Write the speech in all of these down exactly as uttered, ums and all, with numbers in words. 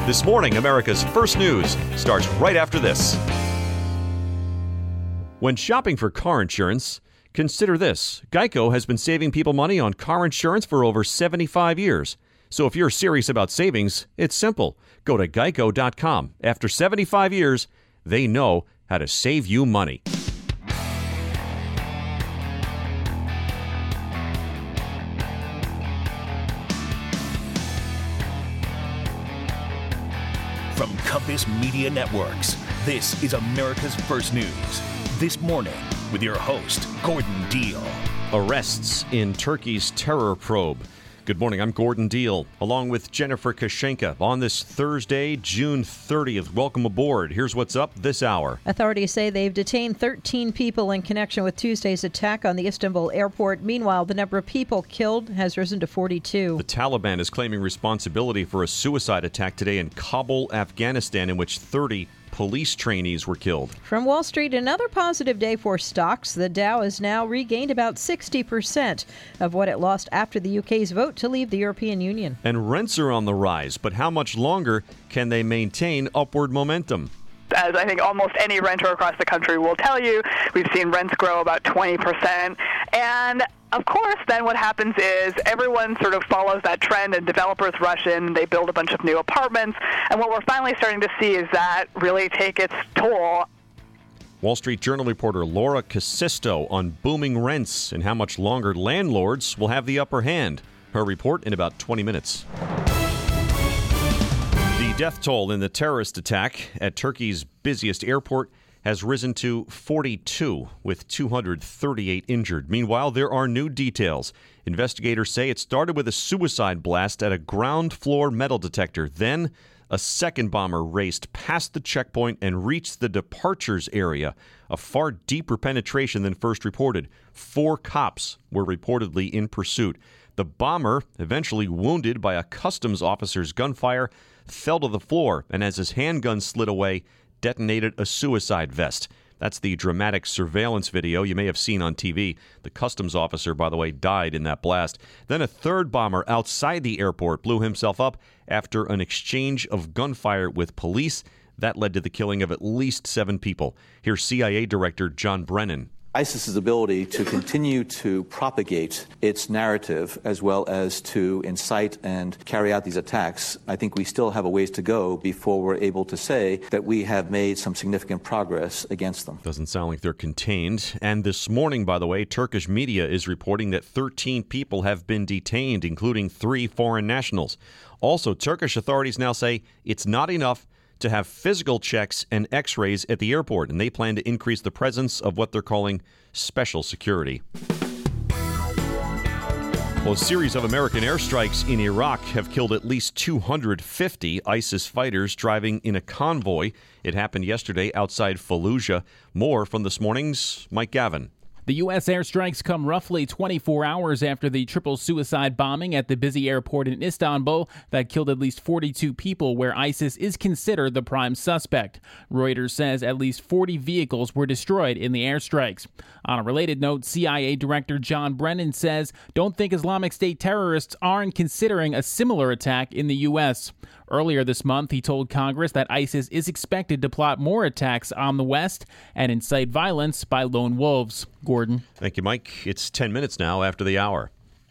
This morning, America's First News starts right after this. When shopping for car insurance, consider this. Geico has been saving people money on car insurance for over seventy-five years. So if you're serious about savings, it's simple. Go to geico dot com. After seventy-five years, they know how to save you money. From Compass Media Networks, this is America's First News. This morning, with your host, Gordon Deal. Arrests in Turkey's terror probe. Good morning, I'm Gordon Deal, along with Jennifer Kashenka on this Thursday, June thirtieth. Welcome aboard. Here's what's up this hour. Authorities say they've detained thirteen people in connection with Tuesday's attack on the Istanbul airport. Meanwhile, the number of people killed has risen to forty-two. The Taliban is claiming responsibility for a suicide attack today in Kabul, Afghanistan, in which thirty police trainees were killed. From Wall Street, another positive day for stocks. The Dow has now regained about sixty percent of what it lost after the U K's vote to leave the European Union. And rents are on the rise, but how much longer can they maintain upward momentum? As I think almost any renter across the country will tell you, we've seen rents grow about twenty percent. And of course, then what happens is everyone sort of follows that trend and developers rush in, they build a bunch of new apartments. And what we're finally starting to see is that really take its toll. Wall Street Journal reporter Laura Casisto on booming rents and how much longer landlords will have the upper hand. Her report in about twenty minutes. The death toll in the terrorist attack at Turkey's busiest airport has risen to forty-two, with two hundred thirty-eight injured. Meanwhile, there are new details. Investigators say it started with a suicide blast at a ground floor metal detector. Then, a second bomber raced past the checkpoint and reached the departures area, a far deeper penetration than first reported. Four cops were reportedly in pursuit. The bomber, eventually wounded by a customs officer's gunfire, fell to the floor and, as his handgun slid away, detonated a suicide vest. That's the dramatic surveillance video you may have seen on T V. The customs officer, by the way, died in that blast. Then a third bomber outside the airport blew himself up after an exchange of gunfire with police. That led to the killing of at least seven people. Here's C I A Director John Brennan. ISIS's ability to continue to propagate its narrative as well as to incite and carry out these attacks, I think we still have a ways to go before we're able to say that we have made some significant progress against them. Doesn't sound like they're contained. And this morning, by the way, Turkish media is reporting that thirteen people have been detained, including three foreign nationals. Also, Turkish authorities now say it's not enough to have physical checks and x-rays at the airport, and they plan to increase the presence of what they're calling special security. Well, a series of American airstrikes in Iraq have killed at least two hundred fifty ISIS fighters driving in a convoy. It happened yesterday outside Fallujah. More from this morning's Mike Gavin. The U S airstrikes come roughly twenty-four hours after the triple suicide bombing at the busy airport in Istanbul that killed at least forty-two people, where ISIS is considered the prime suspect. Reuters says at least forty vehicles were destroyed in the airstrikes. On a related note, C I A Director John Brennan says, "Don't think Islamic State terrorists aren't considering a similar attack in the U S" Earlier this month, he told Congress that ISIS is expected to plot more attacks on the West and incite violence by lone wolves. Gordon. Thank you, Mike. It's ten minutes now after the hour.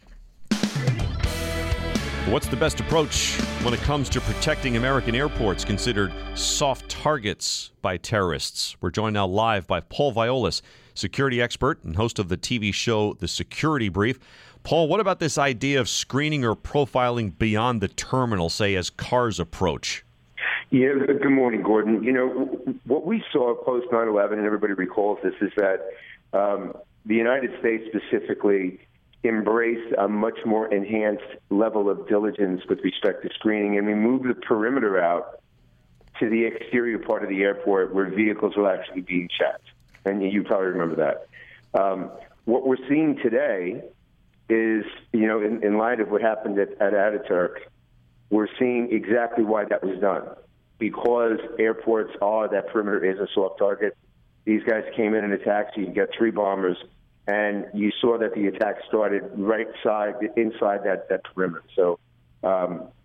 What's the best approach when it comes to protecting American airports considered soft targets by terrorists? We're joined now live by Paul Violas, security expert and host of the T V show The Security Brief. Paul, what about this idea of screening or profiling beyond the terminal, say, as cars approach? Yeah, good morning, Gordon. You know, what we saw post nine eleven, and everybody recalls this, is that um, the United States specifically embraced a much more enhanced level of diligence with respect to screening, and we moved the perimeter out to the exterior part of the airport where vehicles will actually be checked. And you probably remember that. Um, what we're seeing today is, you know, in, in light of what happened at, at Ataturk, we're seeing exactly why that was done. Because airports are, that perimeter is a soft target. These guys came in in a taxi, you got three bombers, and you saw that the attack started right side, inside that, that perimeter. So um,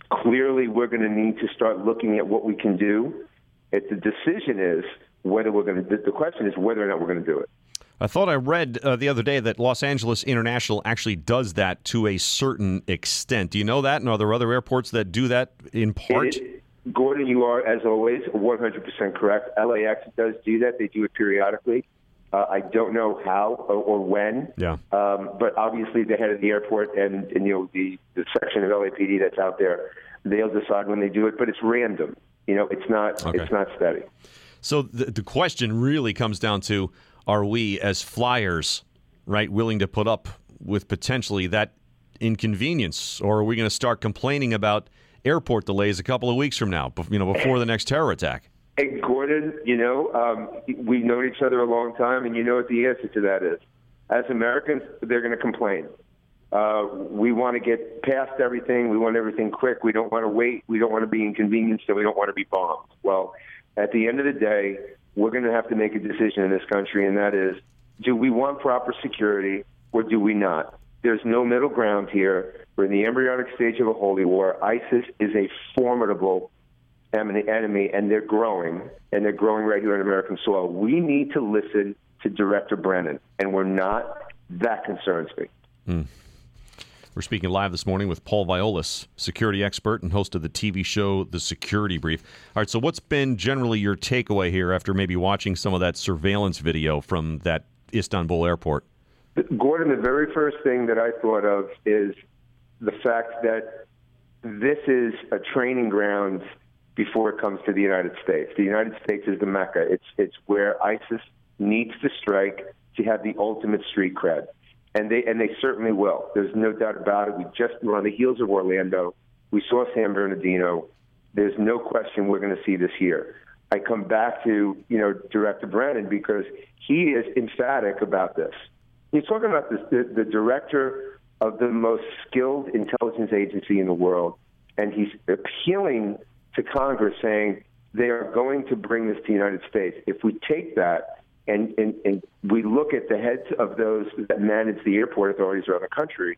Clearly, we're going to need to start looking at what we can do. If the decision is whether we're going to, the question is whether or not we're going to do it. I thought I read uh, the other day that Los Angeles International actually does that to a certain extent. Do you know that? And are there other airports that do that in part? It, Gordon, you are, as always, one hundred percent correct. L A X does do that. They do it periodically. Uh, I don't know how or, or when. Yeah. Um, but obviously, the head of the airport and, and you know the, the section of L A P D that's out there, they'll decide when they do it. But it's random. You know, it's not. Okay. It's not steady. So the, the question really comes down to: are we, as flyers, right, willing to put up with potentially that inconvenience, or are we going to start complaining about airport delays a couple of weeks from now, you know, before the next terror attack? Hey, Gordon, you know, um, we've known each other a long time, and you know what the answer to that is. As Americans, they're going to complain. Uh, we want to get past everything. We want everything quick. We don't want to wait. We don't want to be inconvenienced, and we don't want to be bombed. Well, at the end of the day, we're going to have to make a decision in this country, and that is, do we want proper security or do we not? There's no middle ground here. We're in the embryonic stage of a holy war. ISIS is a formidable enemy, and they're growing, and they're growing right here on American soil. We need to listen to Director Brennan, and we're not. That concerns me. Hmm. We're speaking live this morning with Paul Viollis, security expert and host of the T V show The Security Brief. All right, so what's been generally your takeaway here after maybe watching some of that surveillance video from that Istanbul airport? Gordon, the very first thing that I thought of is the fact that this is a training ground before it comes to the United States. The United States is the Mecca. It's it's where ISIS needs to strike to have the ultimate street cred. And they and they certainly will. There's no doubt about it. We just were on the heels of Orlando. We saw San Bernardino. There's no question we're going to see this here. I come back to, you know, Director Brennan because he is emphatic about this. He's talking about this, the, the director of the most skilled intelligence agency in the world, and he's appealing to Congress saying they are going to bring this to the United States. If we take that and, and, and we look at the heads of those that manage the airport authorities around the country,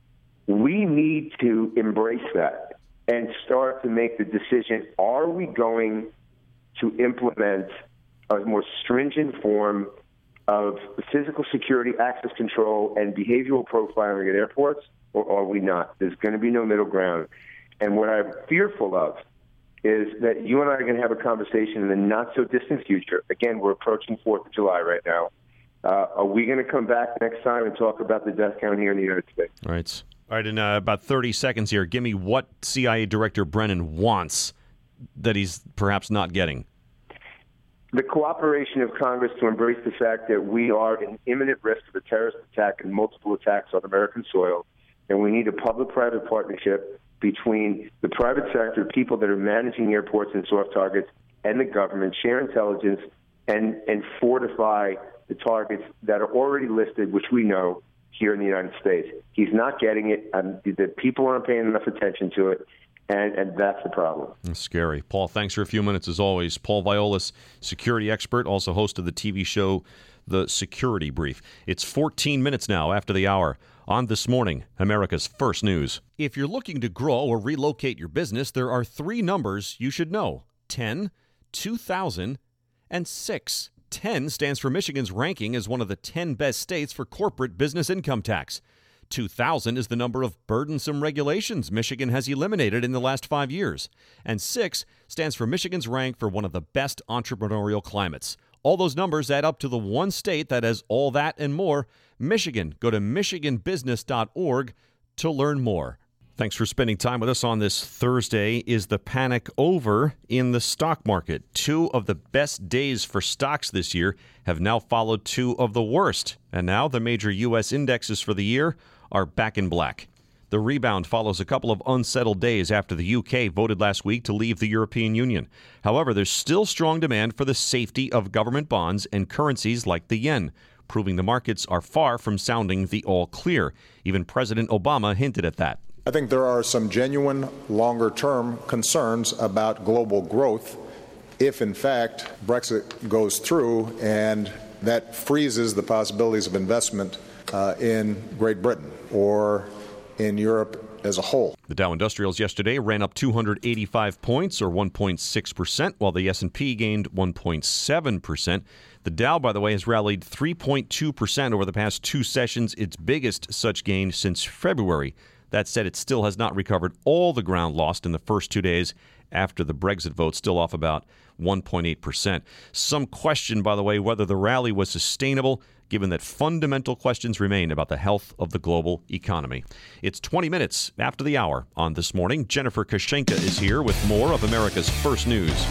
we need to embrace that and start to make the decision, are we going to implement a more stringent form of physical security, access control, and behavioral profiling at airports, or are we not? There's going to be no middle ground. And what I'm fearful of is that you and I are going to have a conversation in the not-so-distant future. Again, we're approaching fourth of July right now. Uh, are we going to come back next time and talk about the death count here in the United States? All right. All right, in uh, about thirty seconds here, give me what C I A Director Brennan wants that he's perhaps not getting. The cooperation of Congress to embrace the fact that we are in imminent risk of a terrorist attack and multiple attacks on American soil, and we need a public-private partnership between the private sector, people that are managing airports and soft targets, and the government, share intelligence, and, and fortify the targets that are already listed, which we know, here in the United States. He's not getting it. Um, the people aren't paying enough attention to it. And, and that's the problem. That's scary. Paul, thanks for a few minutes as always. Paul Viollis, security expert, also host of the T V show The Security Brief. It's fourteen minutes now after the hour on This Morning, America's First News. If you're looking to grow or relocate your business, there are three numbers you should know: ten, two thousand, and six. ten stands for Michigan's ranking as one of the ten best states for corporate business income tax. two thousand is the number of burdensome regulations Michigan has eliminated in the last five years. And six stands for Michigan's rank for one of the best entrepreneurial climates. All those numbers add up to the one state that has all that and more, Michigan. Go to michigan business dot org to learn more. Thanks for spending time with us on this Thursday. Is the panic over in the stock market? Two of the best days for stocks this year have now followed two of the worst. And now the major U S indexes for the year are back in black. The rebound follows a couple of unsettled days after the U K voted last week to leave the European Union. However, there's still strong demand for the safety of government bonds and currencies like the yen, proving the markets are far from sounding the all clear. Even President Obama hinted at that. I think there are some genuine longer-term concerns about global growth if, in fact, Brexit goes through and that freezes the possibilities of investment uh, in Great Britain or in Europe as a whole. The Dow Industrials yesterday ran up two hundred eighty-five points, or one point six percent, while the S and P gained one point seven percent. The Dow, by the way, has rallied three point two percent over the past two sessions, its biggest such gain since February. That said, it still has not recovered all the ground lost in the first two days after the Brexit vote, still off about one point eight percent. Some question, by the way, whether the rally was sustainable, given that fundamental questions remain about the health of the global economy. It's twenty minutes after the hour on This Morning. Jennifer Kashenka is here with more of America's First News.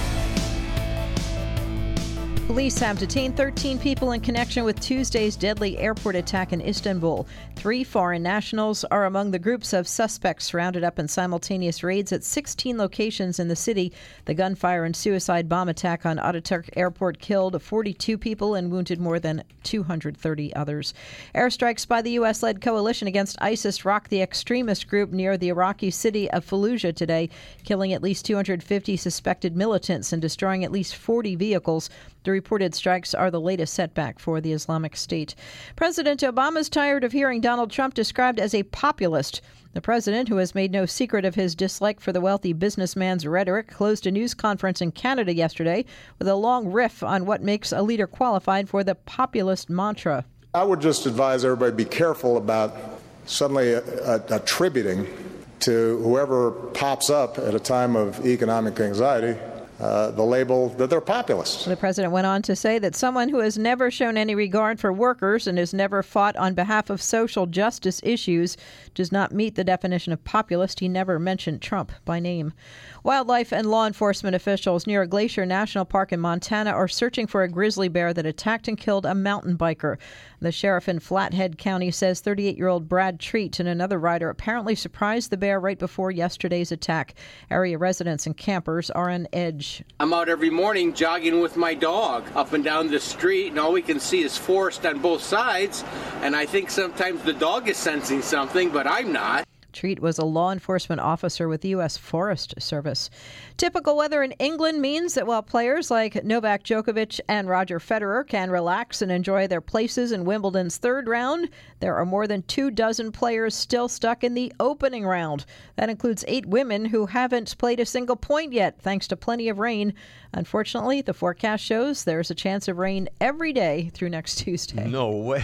Police have detained thirteen people in connection with Tuesday's deadly airport attack in Istanbul. Three foreign nationals are among the groups of suspects rounded up in simultaneous raids at sixteen locations in the city. The gunfire and suicide bomb attack on Ataturk Airport killed forty-two people and wounded more than two hundred thirty others. Airstrikes by the U S-led coalition against ISIS rocked the extremist group near the Iraqi city of Fallujah today, killing at least two hundred fifty suspected militants and destroying at least forty vehicles. The reported strikes are the latest setback for the Islamic State. President Obama's tired of hearing Donald Trump described as a populist. The president, who has made no secret of his dislike for the wealthy businessman's rhetoric, closed a news conference in Canada yesterday with a long riff on what makes a leader qualified for the populist mantra. I would just advise everybody be careful about suddenly uh, attributing to whoever pops up at a time of economic anxiety Uh, the label that they're populists. The president went on to say that someone who has never shown any regard for workers and has never fought on behalf of social justice issues does not meet the definition of populist. He never mentioned Trump by name. Wildlife and law enforcement officials near a Glacier National Park in Montana are searching for a grizzly bear that attacked and killed a mountain biker. The sheriff in Flathead County says thirty-eight-year-old Brad Treat and another rider apparently surprised the bear right before yesterday's attack. Area residents and campers are on edge. I'm out every morning jogging with my dog up and down the street, and all we can see is forest on both sides. And I think sometimes the dog is sensing something, but I'm not. Treat was a law enforcement officer with the U S Forest Service. Typical weather in England means that while players like Novak Djokovic and Roger Federer can relax and enjoy their places in Wimbledon's third round, there are more than two dozen players still stuck in the opening round. That includes eight women who haven't played a single point yet, thanks to plenty of rain. Unfortunately, the forecast shows there's a chance of rain every day through next Tuesday. No way.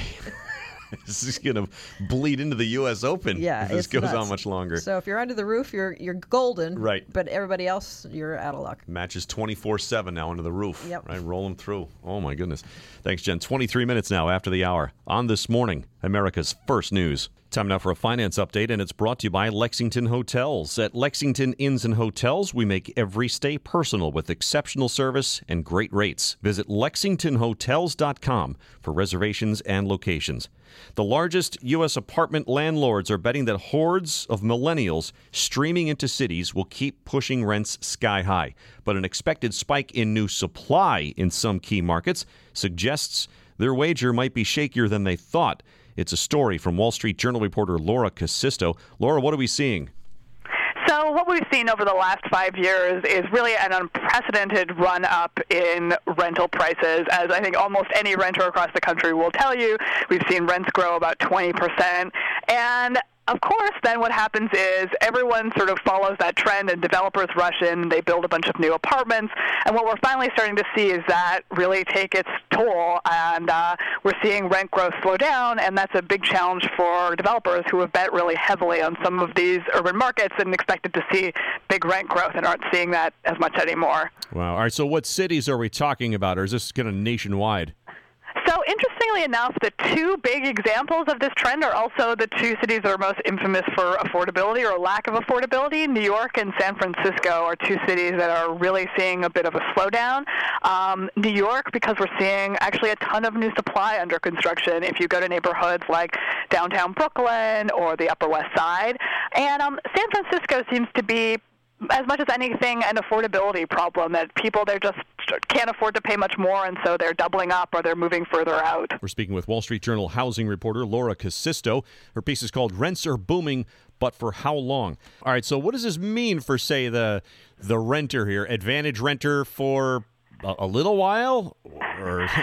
This is going to bleed into the U S Open yeah, if this goes nuts. on much longer. So if you're under the roof, you're you're golden. Right. But everybody else, you're out of luck. Matches twenty-four seven now under the roof. Yep. Right, roll them through. Oh, my goodness. Thanks, Jen. twenty-three minutes now after the hour on This Morning, America's First News. Time now for a finance update, and it's brought to you by Lexington Hotels. At Lexington Inns and Hotels, we make every stay personal with exceptional service and great rates. Visit lexington hotels dot com for reservations and locations. The largest U S apartment landlords are betting that hordes of millennials streaming into cities will keep pushing rents sky high. But an expected spike in new supply in some key markets suggests their wager might be shakier than they thought. It's a story from Wall Street Journal reporter Laura Casisto. Laura, what are we seeing? So what we've seen over the last five years is really an unprecedented run-up in rental prices. As I think almost any renter across the country will tell you, we've seen rents grow about twenty percent. And of course, then what happens is everyone sort of follows that trend, and developers rush in, they build a bunch of new apartments, and what we're finally starting to see is that really take its toll, and uh, we're seeing rent growth slow down, and that's a big challenge for developers who have bet really heavily on some of these urban markets and expected to see big rent growth and aren't seeing that as much anymore. Wow. All right, so what cities are we talking about, or is this kind of nationwide? So interestingly enough, the two big examples of this trend are also the two cities that are most infamous for affordability or lack of affordability. New York and San Francisco are two cities that are really seeing a bit of a slowdown. Um, New York, because we're seeing actually a ton of new supply under construction if you go to neighborhoods like downtown Brooklyn or the Upper West Side. And um, San Francisco seems to be, as much as anything, an affordability problem, that people, they just can't afford to pay much more, and so they're doubling up or they're moving further out. We're speaking with Wall Street Journal housing reporter Laura Casisto. Her piece is called Rents Are Booming, But For How Long? All right, so what does this mean for, say, the the renter here? Advantage renter for a, a little while? Or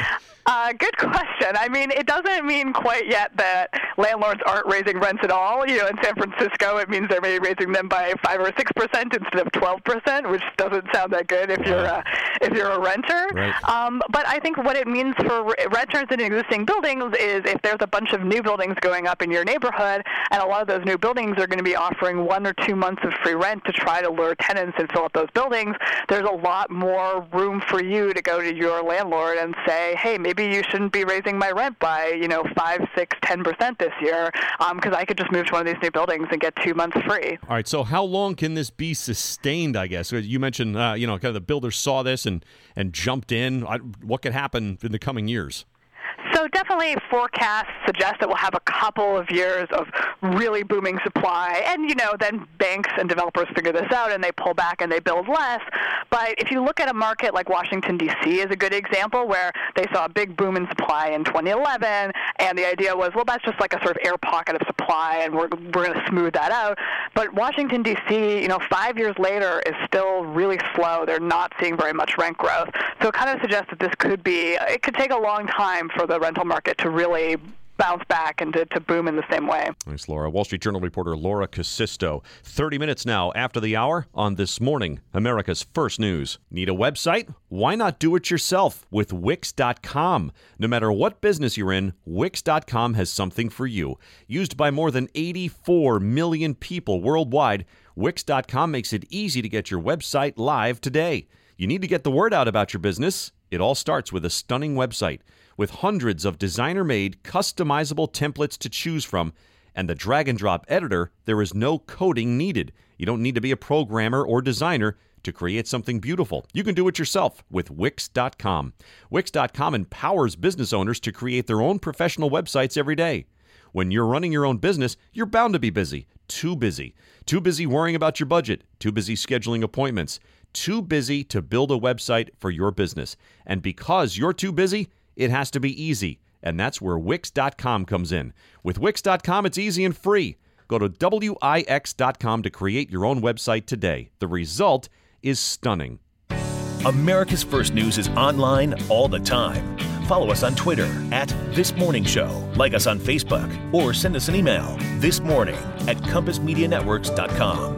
Uh, good question. I mean, it doesn't mean quite yet that landlords aren't raising rents at all. You know, in San Francisco, it means they're maybe raising them by five or six percent instead of twelve percent, which doesn't sound that good if you're a, if you're a renter. Right. Um, but I think what it means for renters in existing buildings is if there's a bunch of new buildings going up in your neighborhood, and a lot of those new buildings are going to be offering one or two months of free rent to try to lure tenants and fill up those buildings, there's a lot more room for you to go to your landlord and say, hey, maybe Maybe you shouldn't be raising my rent by, you know, five, six, ten percent this year, because um, I could just move to one of these new buildings and get two months free. All right. So how long can this be sustained? I guess you mentioned, uh, you know, kind of the builders saw this and and jumped in. I, what could happen in the coming years? So definitely forecasts suggest that we'll have a couple of years of really booming supply. And, you know, then banks and developers figure this out and they pull back and they build less. But if you look at a market like Washington, D C is a good example where they saw a big boom in supply in twenty eleven. And the idea was, well, that's just like a sort of air pocket of supply and we're, we're going to smooth that out. But Washington, D C, you know, five years later is still really slow. They're not seeing very much rent growth. So it kind of suggests that this could be, it could take a long time for the rental market to really bounce back and to, to boom in the same way. Thanks, Laura. Wall Street Journal reporter Laura Casisto. thirty minutes now after the hour on This Morning, America's First News. Need a website? Why not do it yourself with Wix dot com? No matter what business you're in, Wix dot com has something for you. Used by more than eighty-four million people worldwide, Wix dot com makes it easy to get your website live today. You need to get the word out about your business. It all starts with a stunning website. With hundreds of designer-made, customizable templates to choose from, and the drag-and-drop editor, there is no coding needed. You don't need to be a programmer or designer to create something beautiful. You can do it yourself with Wix dot com. Wix dot com empowers business owners to create their own professional websites every day. When you're running your own business, you're bound to be busy. Too busy. Too busy worrying about your budget. Too busy scheduling appointments. Too busy to build a website for your business. And because you're too busy, it has to be easy, and that's where Wix dot com comes in. With Wix dot com, it's easy and free. Go to Wix dot com to create your own website today. The result is stunning. America's First News is online all the time. Follow us on Twitter at This Morning Show, like us on Facebook, or send us an email, thismorning at compass media networks dot com.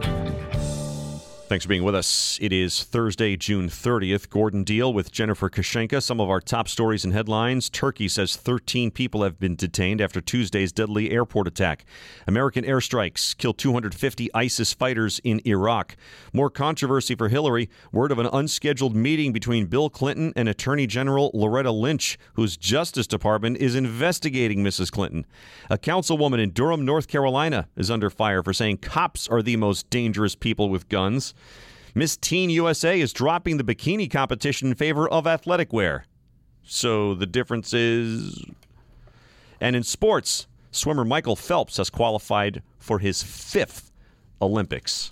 Thanks for being with us. It is Thursday, June thirtieth. Gordon Deal with Jennifer Kashenka. Some of our top stories and headlines. Turkey says thirteen people have been detained after Tuesday's deadly airport attack. American airstrikes killed two hundred fifty ISIS fighters in Iraq. More controversy for Hillary. Word of an unscheduled meeting between Bill Clinton and Attorney General Loretta Lynch, whose Justice Department is investigating Missus Clinton. A councilwoman in Durham, North Carolina, is under fire for saying cops are the most dangerous people with guns. Miss Teen U S A is dropping the bikini competition in favor of athletic wear. So the difference is... And in sports, swimmer Michael Phelps has qualified for his fifth Olympics.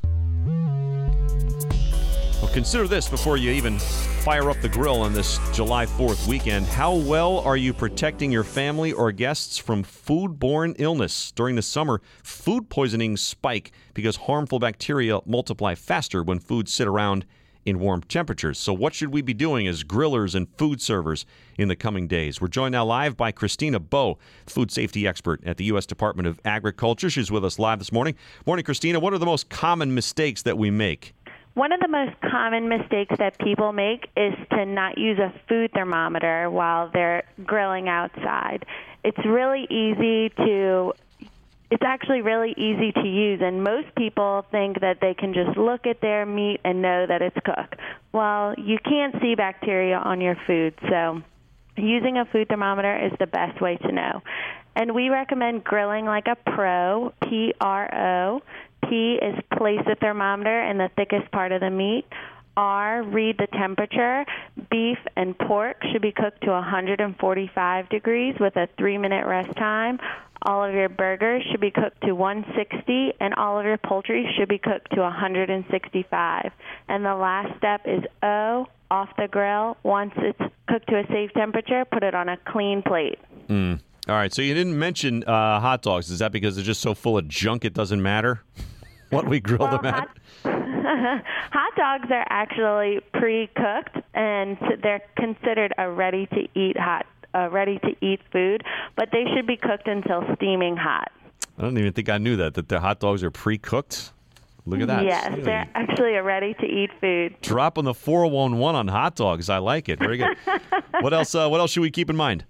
Well, consider this before you even fire up the grill on this July fourth weekend. How well are you protecting your family or guests from foodborne illness? During the summer, food poisonings spike because harmful bacteria multiply faster when foods sit around in warm temperatures. So what should we be doing as grillers and food servers in the coming days? We're joined now live by Christina Bowe, food safety expert at the U S Department of Agriculture. She's with us live this morning. Morning, Christina. What are the most common mistakes that we make? One of the most common mistakes that people make is to not use a food thermometer while they're grilling outside. It's really easy to It's actually really easy to use, and most people think that they can just look at their meat and know that it's cooked. Well, you can't see bacteria on your food, so using a food thermometer is the best way to know. And we recommend grilling like a pro, P R O. P is place the thermometer in the thickest part of the meat. R, read the temperature. Beef and pork should be cooked to one hundred forty-five degrees with a three-minute rest time. All of your burgers should be cooked to one sixty, and all of your poultry should be cooked to one hundred sixty-five. And the last step is O, off the grill. Once it's cooked to a safe temperature, put it on a clean plate. Mm. All right, so you didn't mention uh, hot dogs. Is that because they're just so full of junk it doesn't matter what we grill well, them at? Hot, hot dogs are actually pre-cooked, and they're considered a ready-to-eat hot a ready-to-eat food, but they should be cooked until steaming hot. I don't even think I knew that, that the hot dogs are pre-cooked. Look at that. Yes, they're actually a ready-to-eat food. Dropping the four one one on hot dogs. I like it. Very good. What else uh, What else should we keep in mind?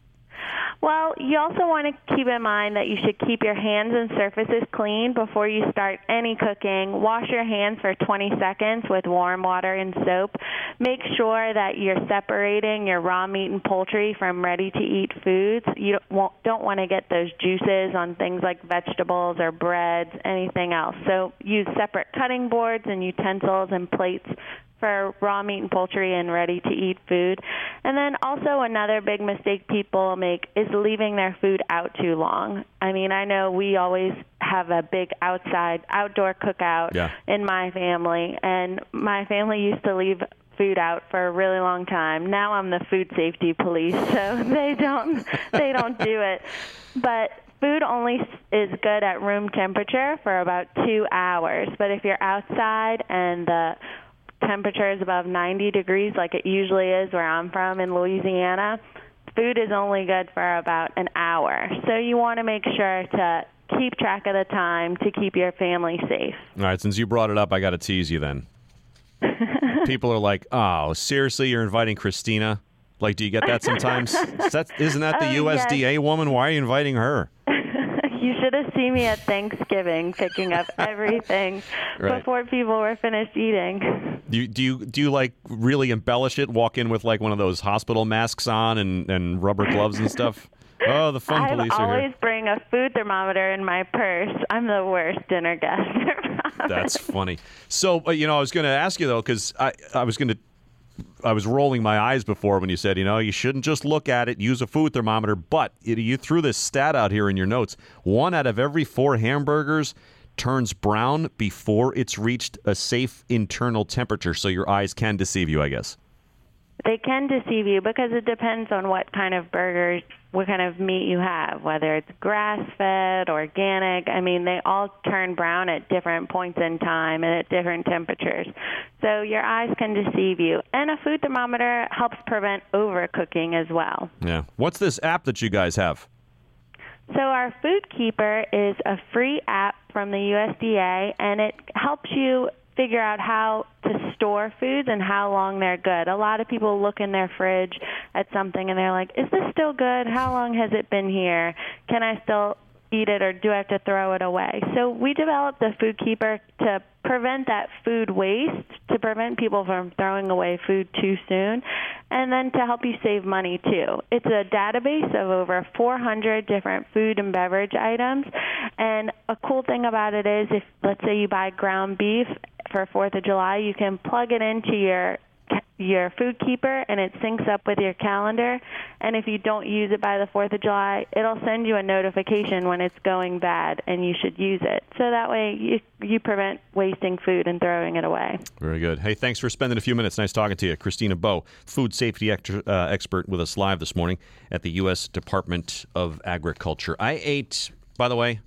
Well, you also want to keep in mind that you should keep your hands and surfaces clean before you start any cooking. Wash your hands for twenty seconds with warm water and soap. Make sure that you're separating your raw meat and poultry from ready-to-eat foods. You don't, don't want to get those juices on things like vegetables or breads, anything else. So use separate cutting boards and utensils and plates for raw meat and poultry and ready-to-eat food. And then also another big mistake people make is leaving their food out too long. I mean, I know we always have a big outside, outdoor cookout yeah. in my family, and my family used to leave food out for a really long time. Now I'm the food safety police, so they don't they don't do it. But food only is good at room temperature for about two hours. But if you're outside and the temperature is above ninety degrees like it usually is where I'm from in Louisiana, food is only good for about an hour. So you want to make sure to keep track of the time to keep your family safe. All right, since you brought it up, I got to tease you then. People are like, oh, seriously, you're inviting Christina? Like, do you get that sometimes? Is that, isn't that the oh, U S D A yes. woman? Why are you inviting her? You should have seen me at Thanksgiving picking up everything right. before people were finished eating. Do you, do you do you like really embellish it? Walk in with like one of those hospital masks on and, and rubber gloves and stuff? Oh, the fun I police are here. always bring a food thermometer in my purse. I'm the worst dinner guest. That's funny. So, uh, you know, I was going to ask you, though, because I, I was going to, I was rolling my eyes before when you said, you know, you shouldn't just look at it, use a food thermometer. But you, you threw this stat out here in your notes. One out of every four hamburgers turns brown before it's reached a safe internal temperature. So your eyes can deceive you, I guess. They can deceive you because it depends on what kind of burgers, what kind of meat you have, whether it's grass-fed, organic. I mean, they all turn brown at different points in time and at different temperatures. So your eyes can deceive you. And a food thermometer helps prevent overcooking as well. Yeah. What's this app that you guys have? So our Food Keeper is a free app from the U S D A, and it helps you figure out how to store foods and how long they're good. A lot of people look in their fridge at something and they're like, is this still good? How long has it been here? Can I still eat it or do I have to throw it away? So we developed the Food Keeper to prevent that food waste, to prevent people from throwing away food too soon, and then to help you save money too. It's a database of over four hundred different food and beverage items, and a cool thing about it is if, let's say you buy ground beef for fourth of July, you can plug it into your your Food Keeper, and it syncs up with your calendar. And if you don't use it by the fourth of July, it'll send you a notification when it's going bad, and you should use it. So that way you, you prevent wasting food and throwing it away. Very good. Hey, thanks for spending a few minutes. Nice talking to you. Christina Bowe, food safety ex- uh, expert with us live this morning at the U S Department of Agriculture. I ate, by the way,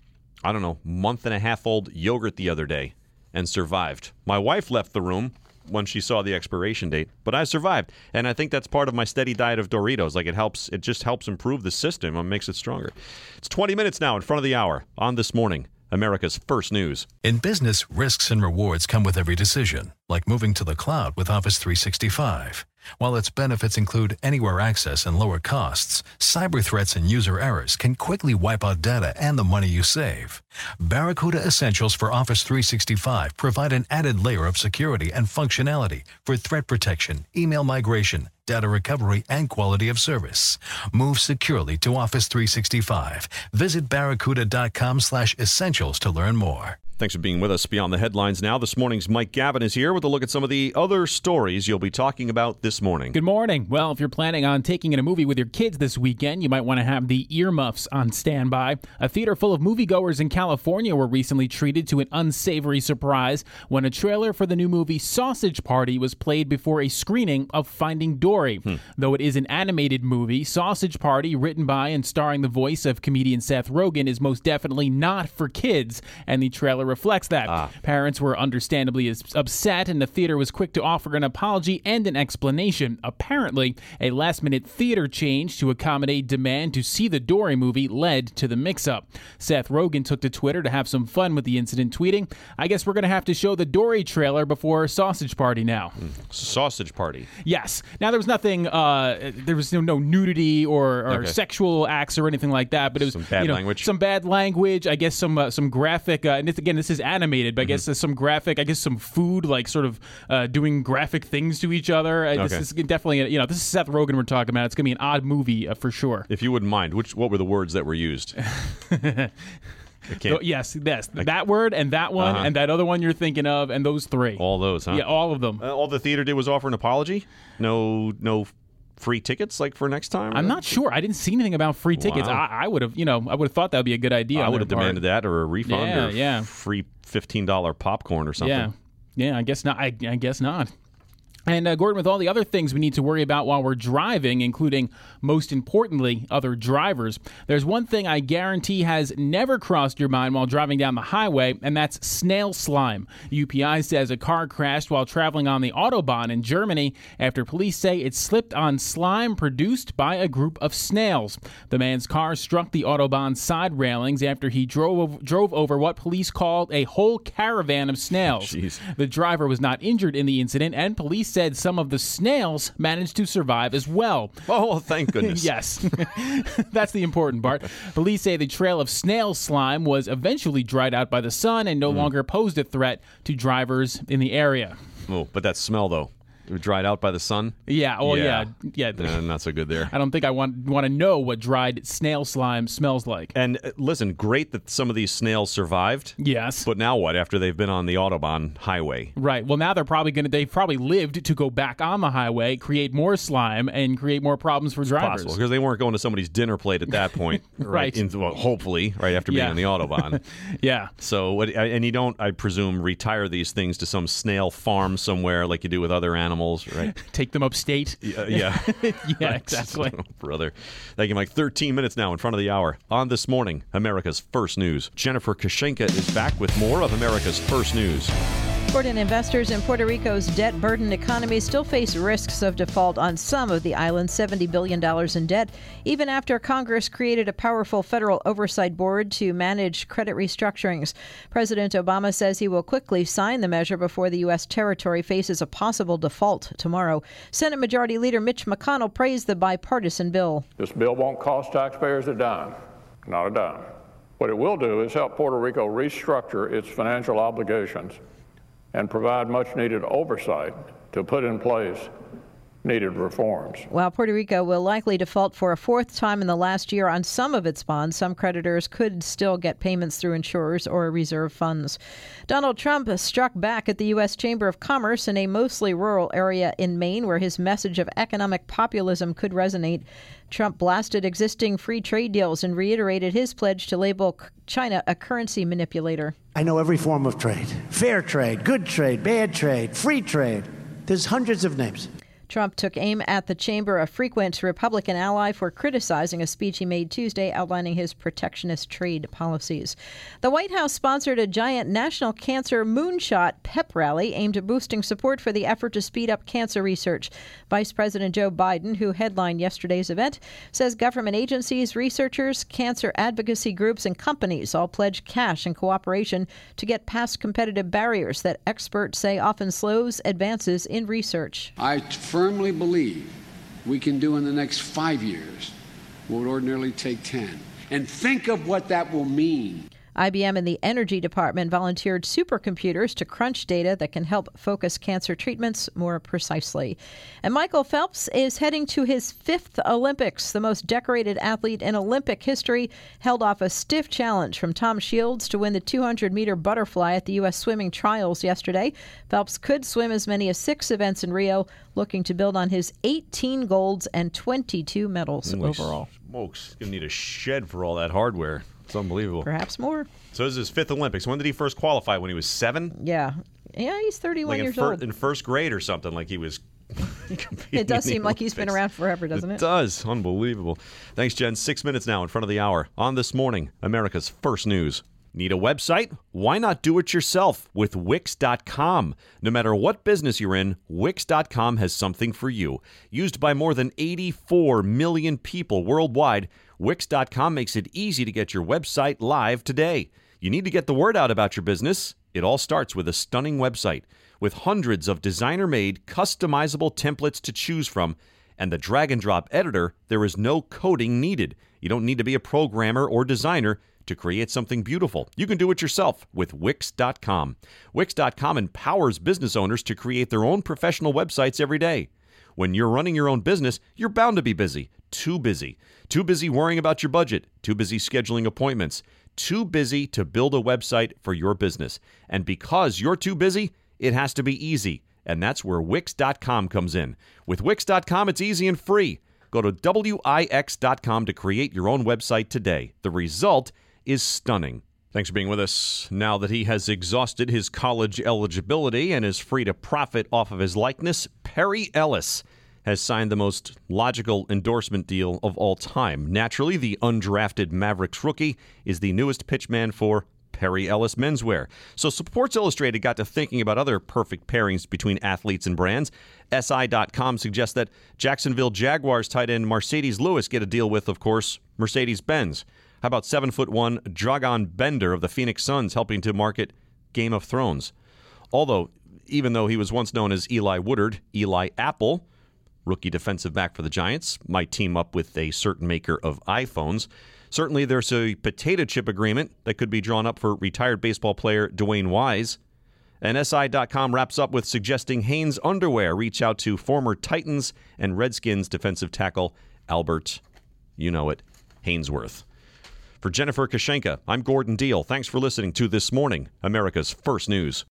I don't know, month and a half old yogurt the other day and survived. My wife left the room when she saw the expiration date, but I survived. And I think that's part of my steady diet of Doritos. Like it helps, it just helps improve the system and makes it stronger. It's twenty minutes now in front of the hour on This Morning, America's First News. In business, risks and rewards come with every decision, like moving to the cloud with Office three sixty-five. While its benefits include anywhere access and lower costs, cyber threats and user errors can quickly wipe out data and the money you save. Barracuda Essentials for Office three sixty-five provide an added layer of security and functionality for threat protection, email migration, data recovery, and quality of service. Move securely to Office three sixty-five. Visit barracuda.com slash essentials to learn more. Thanks for being with us beyond the headlines now. This morning's Mike Gavin is here with a look at some of the other stories you'll be talking about this morning. Good morning. Well, if you're planning on taking in a movie with your kids this weekend, you might want to have the earmuffs on standby. A theater full of moviegoers in California were recently treated to an unsavory surprise when a trailer for the new movie Sausage Party was played before a screening of Finding Dory. Hmm. Though it is an animated movie, Sausage Party, written by and starring the voice of comedian Seth Rogen, is most definitely not for kids, and the trailer reflects that. Ah. Parents were understandably as upset, and the theater was quick to offer an apology and an explanation. Apparently, a last-minute theater change to accommodate demand to see the Dory movie led to the mix-up. Seth Rogen took to Twitter to have some fun with the incident, tweeting, "I guess we're going to have to show the Dory trailer before Sausage Party now." Mm. Sausage Party. Yes. Now, there was nothing, uh, there was no, no nudity or, or Okay. sexual acts or anything like that, but it was Some bad you know, language. Some bad language, I guess some uh, some graphic, uh, and this, again, this is animated, but I guess Mm-hmm. uh, some graphic, I guess some food, like sort of uh, doing graphic things to each other. Uh, This Okay. is definitely, you know, this is Seth Rogen we're talking about. It's going to be an odd movie uh, for sure. If you wouldn't mind, which what were the words that were used? I can't- So, yes, yes, that word and that one Uh-huh. and that other one you're thinking of, and those three. All those, huh? Yeah, all of them. Uh, all the theater did was offer an apology? No no free tickets like for next time? I'm not sure. I didn't see anything about free tickets. Wow. I, I would have, you know, I would have thought that would be a good idea. I on would have their part. demanded that or a refund Yeah, or yeah. free fifteen dollars popcorn or something. Yeah, yeah. I guess not. I, I guess not. And uh, Gordon, with all the other things we need to worry about while we're driving, including, most importantly, other drivers, there's one thing I guarantee has never crossed your mind while driving down the highway, and that's snail slime. U P I says a car crashed while traveling on the Autobahn in Germany after police say it slipped on slime produced by a group of snails. The man's car struck the Autobahn side railings after he drove drove over what police called a whole caravan of snails. Jeez. The driver was not injured in the incident, and police said some of the snails managed to survive as well. Oh, thank goodness. Yes. That's the important part. Police say the trail of snail slime was eventually dried out by the sun and no longer posed a threat to drivers in the area. Oh, but that smell, though. It was dried out by the sun? Yeah, oh yeah. Yeah. Uh, not so good there. I don't think I want want to know what dried snail slime smells like. And uh, listen, great that some of these snails survived. Yes. But now what after they've been on the Autobahn highway? Right. Well, now they're probably going to, they've probably lived to go back on the highway, create more slime, and create more problems for drivers. Possible, because they weren't going to somebody's dinner plate at that point. Right. In, well, hopefully, right after being Yeah. on the Autobahn. Yeah. So, what, and you don't, I presume, retire these things to some snail farm somewhere like you do with other animals, right? Take them upstate. Yeah, yeah. Yeah, exactly. Oh, brother. Thank you, Mike. thirteen minutes now in front of the hour. On This Morning, America's First News. Jennifer Kashenka is back with more of America's First News. Gordon, investors in Puerto Rico's debt-burdened economy still face risks of default on some of the island's seventy billion dollars in debt, even after Congress created a powerful federal oversight board to manage credit restructurings. President Obama says he will quickly sign the measure before the U S territory faces a possible default tomorrow. Senate Majority Leader Mitch McConnell praised the bipartisan bill. This bill won't cost taxpayers a dime, not a dime. What it will do is help Puerto Rico restructure its financial obligations and provide much-needed oversight to put in place needed reforms. While Puerto Rico will likely default for a fourth time in the last year on some of its bonds, some creditors could still get payments through insurers or reserve funds. Donald Trump struck back at the U S Chamber of Commerce in a mostly rural area in Maine where his message of economic populism could resonate. Trump blasted existing free trade deals and reiterated his pledge to label China a currency manipulator. I know every form of trade. Fair trade, good trade, bad trade, free trade. There's hundreds of names. Trump took aim at the chamber, a frequent Republican ally, for criticizing a speech he made Tuesday outlining his protectionist trade policies. The White House sponsored a giant national cancer moonshot pep rally aimed at boosting support for the effort to speed up cancer research. Vice President Joe Biden, who headlined yesterday's event, says government agencies, researchers, cancer advocacy groups, and companies all pledge cash and cooperation to get past competitive barriers that experts say often slows advances in research. I firmly believe we can do in the next five years what would ordinarily take ten. And think of what that will mean. I B M and the Energy Department volunteered supercomputers to crunch data that can help focus cancer treatments more precisely. And Michael Phelps is heading to his fifth Olympics. The most decorated athlete in Olympic history held off a stiff challenge from Tom Shields to win the two hundred meter butterfly at the U S swimming trials yesterday. Phelps could swim as many as six events in Rio, looking to build on his eighteen golds and twenty-two medals Holy overall. Smokes. Going to need a shed for all that hardware. It's unbelievable. Perhaps more. So this is his fifth Olympics. When did he first qualify? When he was seven? Yeah. Yeah, he's thirty-one Like in, years fir- old. in first grade or something, like he was It does in the seem like he's been Olympics. around forever, doesn't it? It does. Unbelievable. Thanks, Jen. Six minutes now in front of the hour. On This Morning, America's First News. Need a website? Why not do it yourself with Wix dot com? No matter what business you're in, Wix dot com has something for you. Used by more than eighty-four million people worldwide, Wix dot com makes it easy to get your website live today. You need to get the word out about your business. It all starts with a stunning website with hundreds of designer-made, customizable templates to choose from, and the drag-and-drop editor. There is no coding needed. You don't need to be a programmer or designer to create something beautiful. You can do it yourself with Wix dot com. Wix dot com empowers business owners to create their own professional websites every day. When you're running your own business, you're bound to be busy. Too busy. Too busy worrying about your budget. Too busy scheduling appointments. Too busy to build a website for your business. And because you're too busy, it has to be easy. And that's where Wix dot com comes in. With Wix dot com, it's easy and free. Go to Wix dot com to create your own website today. The result is stunning. Thanks for being with us. Now that he has exhausted his college eligibility and is free to profit off of his likeness, Perry Ellis has signed the most logical endorsement deal of all time. Naturally, the undrafted Mavericks rookie is the newest pitchman for Perry Ellis Menswear. So Sports Illustrated got to thinking about other perfect pairings between athletes and brands. S I dot com suggests that Jacksonville Jaguars tight end Mercedes Lewis get a deal with, of course, Mercedes-Benz. How about seven foot one Dragan Bender of the Phoenix Suns helping to market Game of Thrones? Although, even though he was once known as Eli Woodard, Eli Apple, rookie defensive back for the Giants, might team up with a certain maker of iPhones. Certainly there's a potato chip agreement that could be drawn up for retired baseball player Dwayne Wise. And S I dot com wraps up with suggesting Hanes Underwear reach out to former Titans and Redskins defensive tackle Albert, you know it, Hainsworth. For Jennifer Kashenka, I'm Gordon Deal. Thanks for listening to This Morning, America's First News.